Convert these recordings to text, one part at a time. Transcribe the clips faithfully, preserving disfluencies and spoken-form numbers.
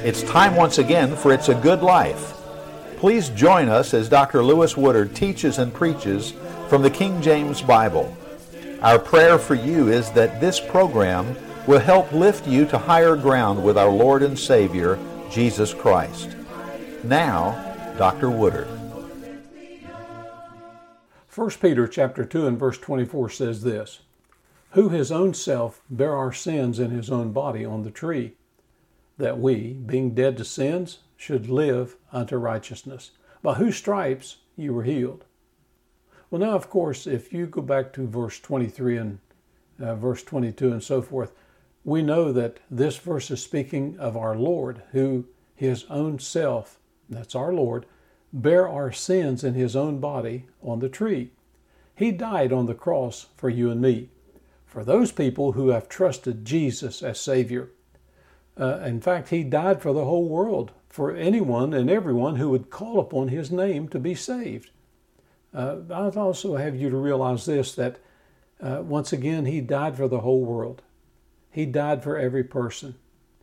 It's time once again for It's a Good Life. Please join us as Doctor Lewis Woodard teaches and preaches from the King James Bible. Our prayer for you is that this program will help lift you to higher ground with our Lord and Savior, Jesus Christ. Now, Doctor Woodard. First Peter chapter two and verse twenty-four says this, "Who his own self bare our sins in his own body on the tree, that we, being dead to sins, should live unto righteousness, by whose stripes you were healed." Well, now, of course, if you go back to verse twenty-three and uh, verse twenty-two and so forth, we know that this verse is speaking of our Lord, who his own self, that's our Lord, bare our sins in his own body on the tree. He died on the cross for you and me, for those people who have trusted Jesus as Savior. Uh, in fact, he died for the whole world, for anyone and everyone who would call upon his name to be saved. Uh, I'd also have you to realize this, that uh, once again, he died for the whole world. He died for every person.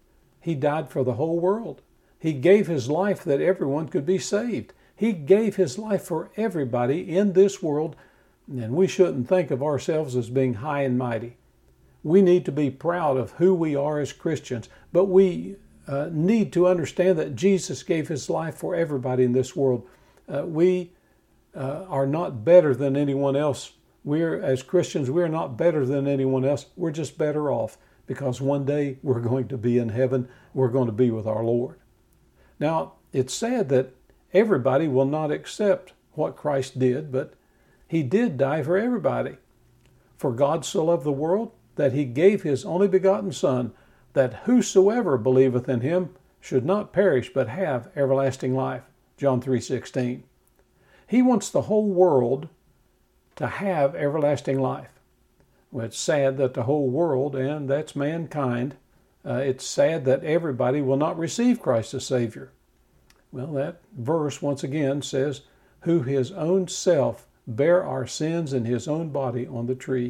He died for the whole world. He gave his life that everyone could be saved. He gave his life for everybody in this world, and we shouldn't think of ourselves as being high and mighty. We need to be proud of who we are as Christians, but we uh, need to understand that Jesus gave his life for everybody in this world. Uh, we uh, are not better than anyone else. We're, as Christians, we're not better than anyone else. We're just better off because one day we're going to be in heaven. We're going to be with our Lord. Now, it's sad that everybody will not accept what Christ did, but he did die for everybody. For God so loved the world that he gave his only begotten Son, that whosoever believeth in him should not perish but have everlasting life. John three sixteen. He wants the whole world to have everlasting life. Well, it's sad that the whole world, and that's mankind, uh, it's sad that everybody will not receive Christ as Savior. Well, that verse once again says, "Who his own self bare our sins in his own body on the tree."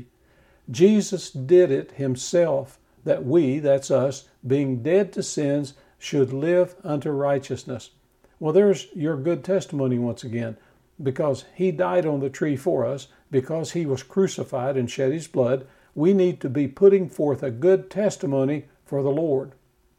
Jesus did it himself, that we, that's us, being dead to sins, should live unto righteousness. Well, there's your good testimony once again, because he died on the tree for us, because he was crucified and shed his blood. We need to be putting forth a good testimony for the Lord.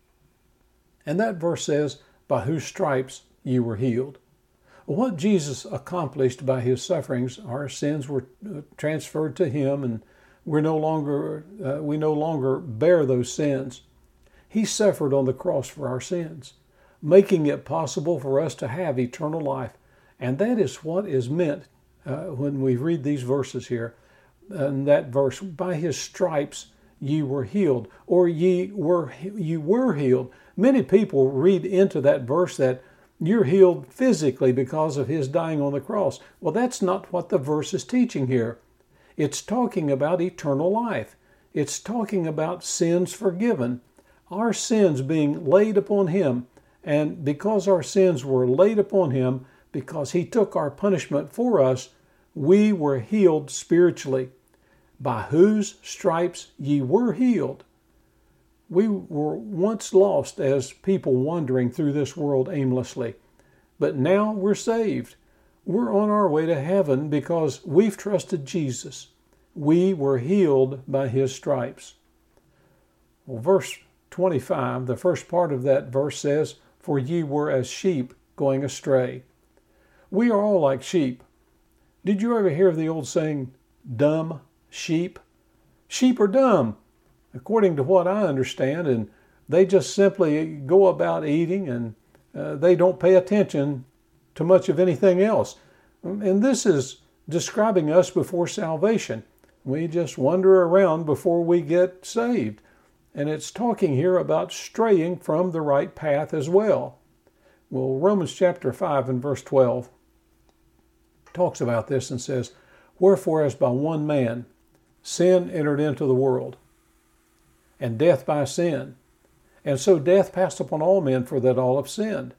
And that verse says, "By whose stripes you were healed." What Jesus accomplished by his sufferings, our sins were transferred to him, and we're no longer uh, we no longer bear those sins. He suffered on the cross for our sins, making it possible for us to have eternal life. And that is what is meant uh, when we read these verses here. And that verse, "By his stripes ye were healed," or ye were you were healed. Many people read into that verse that you're healed physically because of his dying on the cross. Well, that's not what the verse is teaching here. It's talking about eternal life. It's talking about sins forgiven, our sins being laid upon him. And because our sins were laid upon him, because he took our punishment for us, we were healed spiritually. By whose stripes ye were healed. We were once lost as people wandering through this world aimlessly, but now we're saved. We're on our way to heaven because we've trusted Jesus. We were healed by his stripes. Well, verse twenty-five, the first part of that verse says, "For ye were as sheep going astray." We are all like sheep. Did you ever hear of the old saying, dumb sheep? Sheep are dumb, according to what I understand, and they just simply go about eating, and uh, they don't pay attention to much of anything else. And this is describing us before salvation. We just wander around before we get saved. And it's talking here about straying from the right path as well. Well, Romans chapter five and verse twelve talks about this and says, "Wherefore as by one man sin entered into the world, and death by sin. And so death passed upon all men, for that all have sinned."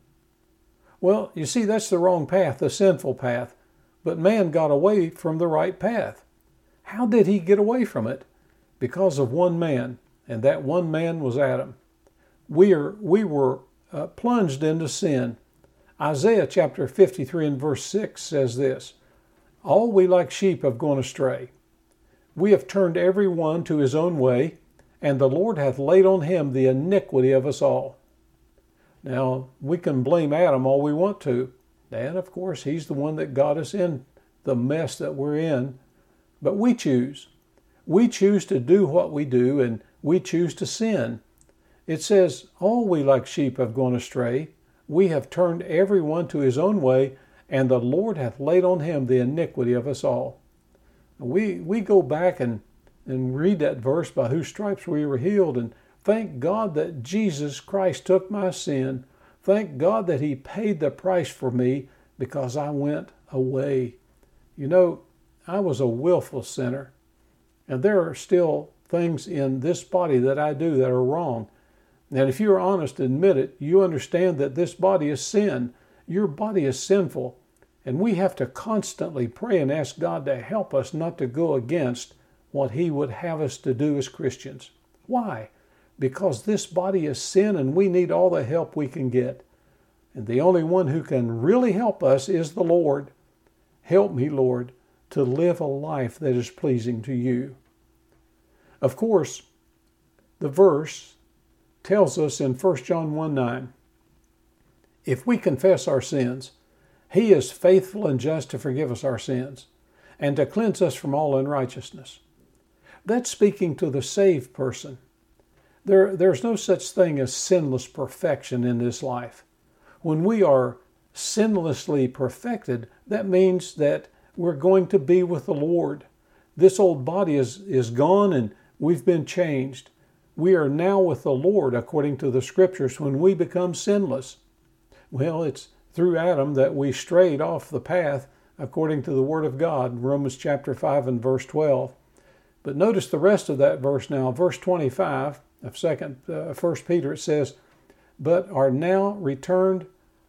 Well, you see, that's the wrong path, the sinful path. But man got away from the right path. How did he get away from it? Because of one man, and that one man was Adam. We are we were uh, plunged into sin. Isaiah chapter fifty-three and verse six says this, "All we like sheep have gone astray. We have turned every one to his own way, and the Lord hath laid on him the iniquity of us all." Now, we can blame Adam all we want to. And of course, he's the one that got us in the mess that we're in. But we choose. We choose to do what we do, and we choose to sin. It says, "All we like sheep have gone astray. We have turned every one to his own way, and the Lord hath laid on him the iniquity of us all." We we go back and, and read that verse, "By whose stripes we were healed," and thank God that Jesus Christ took my sin. Thank God that he paid the price for me because I went away. You know, I was a willful sinner, and there are still things in this body that I do that are wrong. And if you're honest, admit it, you understand that this body is sin. Your body is sinful, and we have to constantly pray and ask God to help us not to go against what he would have us to do as Christians. Why? Because this body is sin and we need all the help we can get. And the only one who can really help us is the Lord. Help me, Lord, to live a life that is pleasing to you. Of course, the verse tells us in First John one nine, if we confess our sins, he is faithful and just to forgive us our sins and to cleanse us from all unrighteousness. That's speaking to the saved person. There, there's no such thing as sinless perfection in this life. When we are sinlessly perfected, that means that we're going to be with the Lord. This old body is, is gone and we've been changed. We are now with the Lord according to the Scriptures when we become sinless. Well, it's through Adam that we strayed off the path according to the Word of God, Romans chapter five and verse twelve. But notice the rest of that verse now, verse twenty-five of second, uh, First Peter, it says, "But are now returned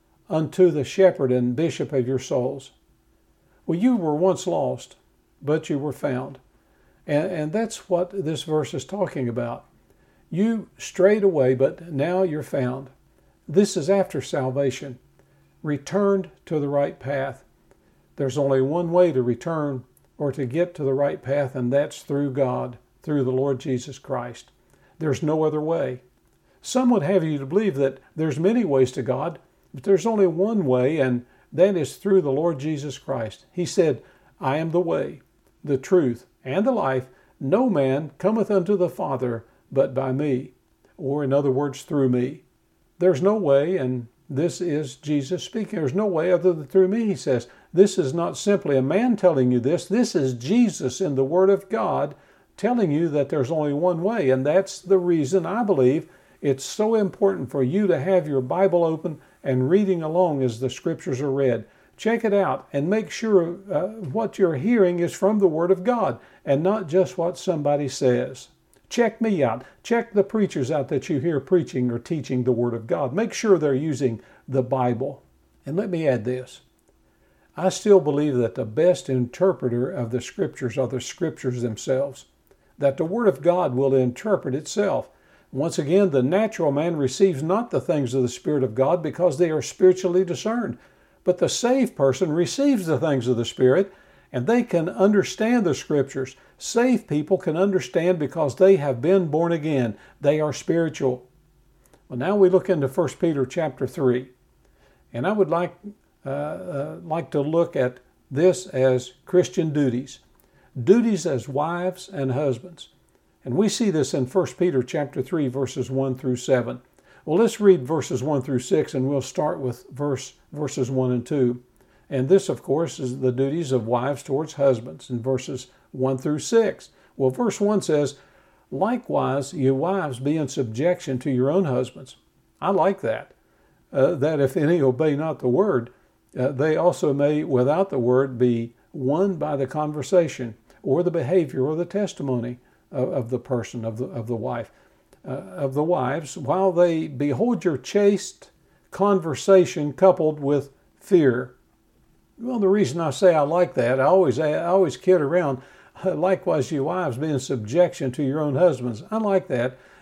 unto the shepherd and bishop of your souls." Well, you were once lost, but you were found. And, and that's what this verse is talking about. You strayed away, but now you're found. This is after salvation. Returned to the right path. There's only one way to return or to get to the right path, and that's through God, through the Lord Jesus Christ. There's no other way. Some would have you to believe that there's many ways to God, but there's only one way, and that is through the Lord Jesus Christ. He said, "I am the way, the truth, and the life. No man cometh unto the Father but by me," or in other words, through me. There's no way, and this is Jesus speaking. There's no way other than through me, he says. This is not simply a man telling you this. This is Jesus in the Word of God telling you that there's only one way, and that's the reason I believe it's so important for you to have your Bible open and reading along as the Scriptures are read. Check it out and make sure uh, what you're hearing is from the Word of God and not just what somebody says. Check me out. Check the preachers out that you hear preaching or teaching the Word of God. Make sure they're using the Bible. And let me add this. I still believe that the best interpreter of the Scriptures are the Scriptures themselves, that the Word of God will interpret itself. Once again, the natural man receives not the things of the Spirit of God because they are spiritually discerned, but the saved person receives the things of the Spirit, and they can understand the Scriptures. Saved people can understand because they have been born again. They are spiritual. Well, now we look into First Peter chapter three, and I would like uh, uh, like to look at this as Christian duties, duties as wives and husbands. And we see this in First Peter chapter three, verses one through seven. Well, let's read verses one through six, and we'll start with verse verses one and two. And this, of course, is the duties of wives towards husbands in verses one through six. Well, verse one says, "Likewise, ye wives, be in subjection to your own husbands." I like that. Uh, that if any obey not the word, uh, they also may, without the word, be won by the conversation or the behavior or the testimony of, of the person, of the, of the wife, uh, of the wives, while they behold your chaste conversation coupled with fear. Well, the reason I say I like that, I always I always kid around, "Likewise, you wives, be in subjection to your own husbands." I like that.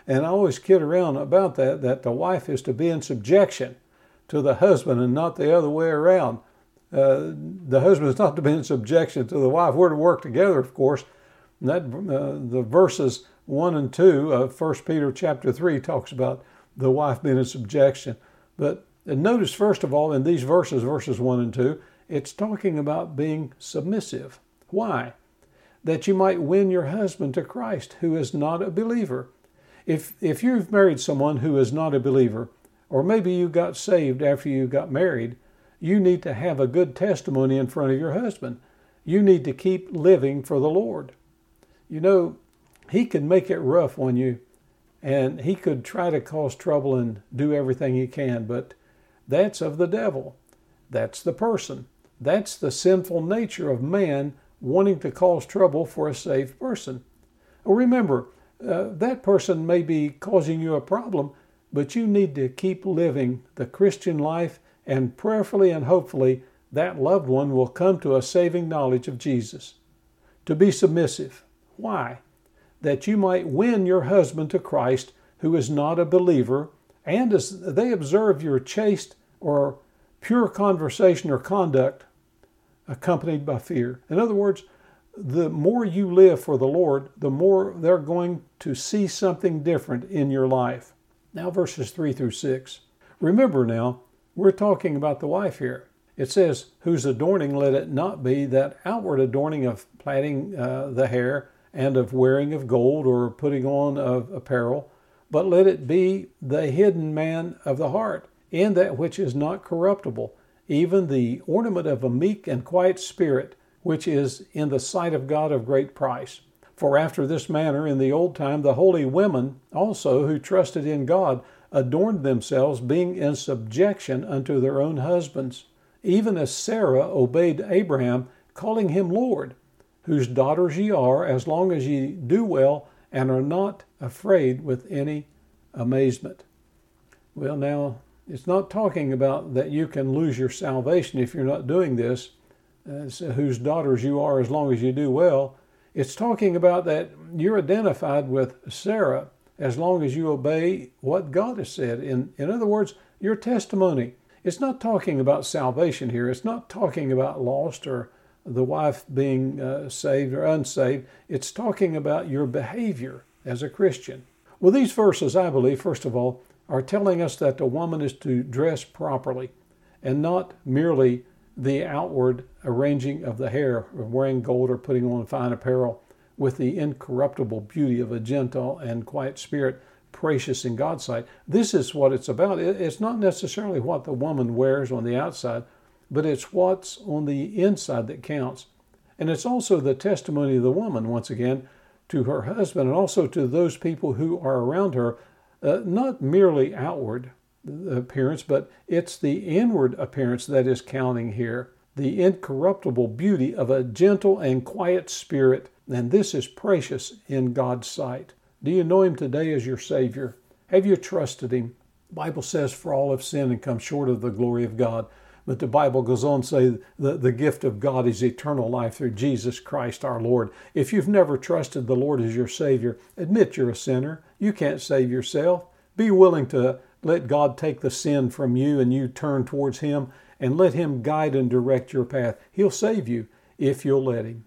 And I always kid around about that, that the wife is to be in subjection to the husband and not the other way around. Uh, the husband is not to be in subjection to the wife. We're to work together, of course. And that uh, the verses one and two of First Peter chapter three talks about the wife being in subjection. But notice, first of all, in these verses, verses one and two, it's talking about being submissive. Why? That you might win your husband to Christ, who is not a believer. If if you've married someone who is not a believer, or maybe you got saved after you got married, you need to have a good testimony in front of your husband. You need to keep living for the Lord. You know, he can make it rough on you, and he could try to cause trouble and do everything he can, but that's of the devil. That's the person. That's the sinful nature of man wanting to cause trouble for a saved person. Remember, uh, that person may be causing you a problem, but you need to keep living the Christian life, and prayerfully and hopefully that loved one will come to a saving knowledge of Jesus. To be submissive. Why? That you might win your husband to Christ, who is not a believer, and as they observe your chaste or pure conversation or conduct accompanied by fear. In other words, the more you live for the Lord, the more they're going to see something different in your life. Now verses three through six. Remember now, we're talking about the wife here. It says, whose adorning let it not be that outward adorning of plaiting uh, the hair and of wearing of gold or putting on of apparel, but let it be the hidden man of the heart, in that which is not corruptible, even the ornament of a meek and quiet spirit, which is in the sight of God of great price. For after this manner in the old time the holy women also who trusted in God adorned themselves, being in subjection unto their own husbands, even as Sarah obeyed Abraham, calling him Lord, whose daughters ye are, as long as ye do well and are not afraid with any amazement. Well, now, it's not talking about that you can lose your salvation if you're not doing this, uh, whose daughters you are as long as you do well. It's talking about that you're identified with Sarah as long as you obey what God has said. In, in other words, your testimony. It's not talking about salvation here. It's not talking about lost or the wife being uh, saved or unsaved. It's talking about your behavior as a Christian. Well, these verses, I believe, first of all, are telling us that the woman is to dress properly and not merely the outward arranging of the hair, or wearing gold or putting on fine apparel, with the incorruptible beauty of a gentle and quiet spirit, precious in God's sight. This is what it's about. It's not necessarily what the woman wears on the outside, but it's what's on the inside that counts. And it's also the testimony of the woman, once again, to her husband and also to those people who are around her, uh, not merely outward appearance, but it's the inward appearance that is counting here. The incorruptible beauty of a gentle and quiet spirit, and this is precious in God's sight. Do you know Him today as your Savior? Have you trusted Him? The Bible says, for all have sinned and come short of the glory of God. But the Bible goes on to say the, the gift of God is eternal life through Jesus Christ our Lord. If you've never trusted the Lord as your Savior, admit you're a sinner. You can't save yourself. Be willing to let God take the sin from you and you turn towards Him and let Him guide and direct your path. He'll save you if you'll let Him.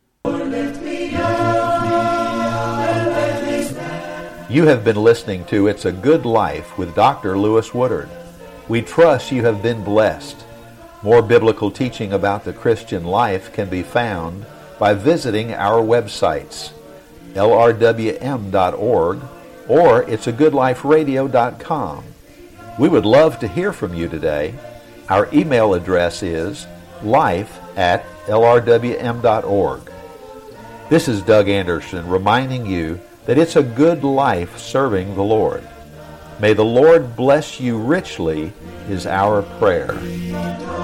You have been listening to It's a Good Life with Doctor Lewis Woodard. We trust you have been blessed. More biblical teaching about the Christian life can be found by visiting our websites, L R W M dot org or it's a good life radio dot com. We would love to hear from you today. Our email address is life at L R W M dot org. This is Doug Anderson reminding you that it's a good life serving the Lord. May the Lord bless you richly is our prayer.